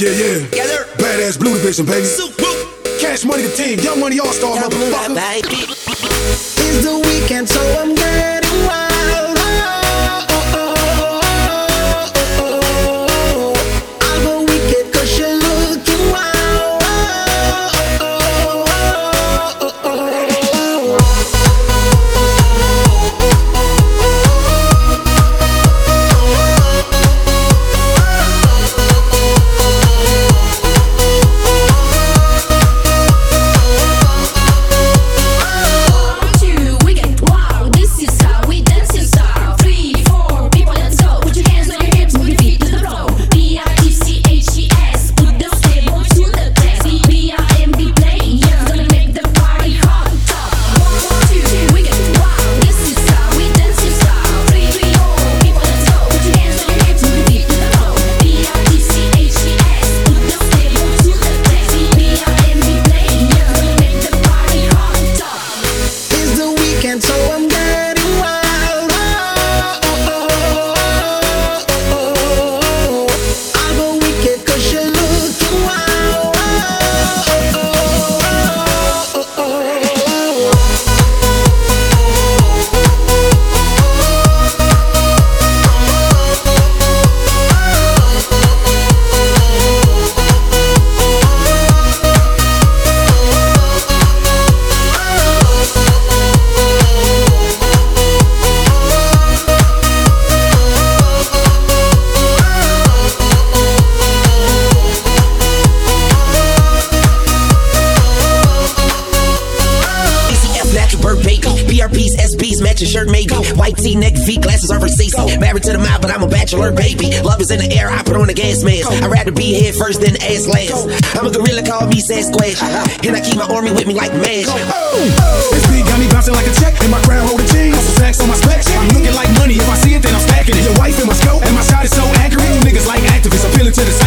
Yeah. Together. Badass Blue Division, baby. Cash Money the team. Young Money All-Star, motherfucker. It's the weekend, so I'm getting wild. I'll go wicked 'cause you're looking wild. So I'm getting wild. I'll go wicked 'cause you're looking wild. PRPs, SBs, matching shirt maybe. White tee, neck, feet, glasses are Versace. Married to the mob, but I'm a bachelor, baby. Love is in the air, I put on a gas mask. I'd rather be head first than ass last. I'm a gorilla, call me Sasquatch. And I keep my army with me like MASH. This beat got me bouncing like a check, and my crown holding cheese. Hustle sacks on my specs. I'm looking like money. If I see it, then I'm stacking it. Your wife in my scope, and my shot is so accurate. You niggas like activists, appealing to the